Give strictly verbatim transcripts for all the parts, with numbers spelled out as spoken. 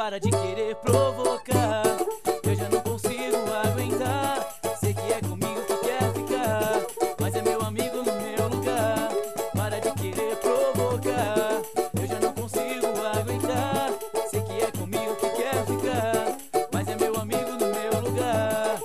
Para de querer provocar, eu já não consigo aguentar. Sei que é comigo que quer ficar, mas é meu amigo no meu lugar. Para de querer provocar, eu já não consigo aguentar. Sei que é comigo que quer ficar, mas é meu amigo no meu lugar.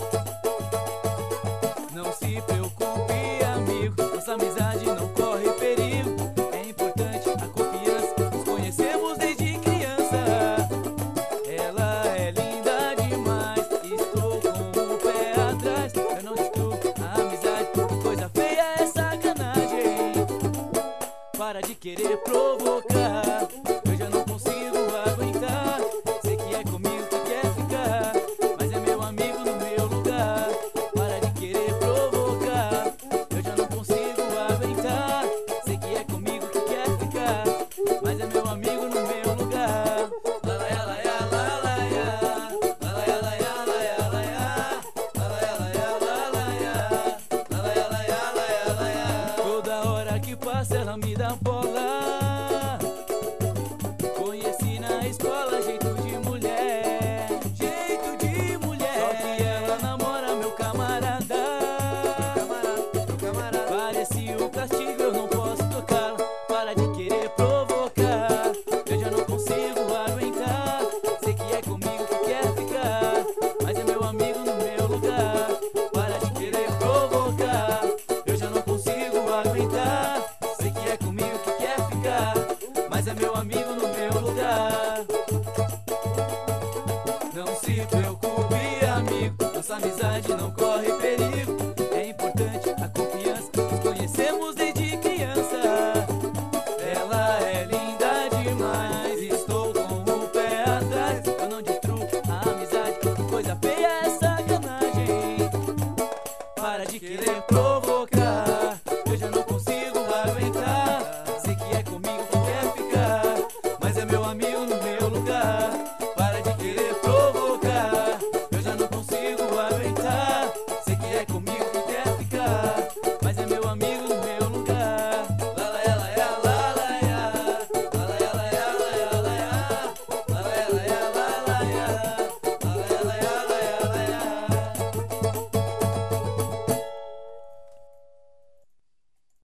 Não se preocupe, amigo, nossa amizade não corre perigo. É importante a confiança, nos conhecemos desde criança. Ela é linda demais, estou com o pé atrás. Eu não destruo a amizade, coisa feia é sacanagem. Para de querer provocar, eu já não consigo aguentar. Sei que é comigo que quer ficar, mas é meu amigo no meu lugar. Para de querer provocar, eu já não consigo aguentar. Sei que é comigo que quer ficar, mas é meu amigo no meu lugar. Lalaia, laia, lalaia, lalaia, laia, laia, laia, lalaia, laia, lalaia, lalaia, laia, laia, laia. Toda hora que passa ela me dá bola. Conheci na escola jeito de mulher, jeito de mulher. Só que ela namora meu camarada, camarada, meu camarada. Parecia um castigo, eu não posso tocá-la. Para de querer provocar, eu já não consigo aguentar. Sei que é comigo que quer ficar, mas é meu amigo no meu lugar. Para de querer provocar, eu já não consigo aguentar. Sei que é comigo que quer ficar, mas é meu amigo no meu lugar. Não se preocupe, amigo, nossa amizade não corre